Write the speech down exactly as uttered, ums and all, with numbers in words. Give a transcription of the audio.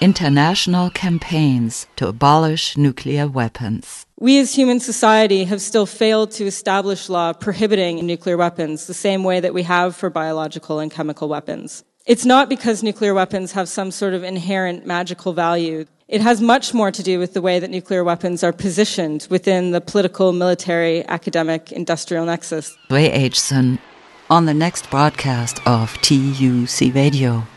international campaigns to abolish nuclear weapons. We as human society have still failed to establish law prohibiting nuclear weapons the same way that we have for biological and chemical weapons. It's not because nuclear weapons have some sort of inherent magical value. It has much more to do with the way that nuclear weapons are positioned within the political, military, academic, industrial nexus. Ray Aitchison on the next broadcast of T U C Radio.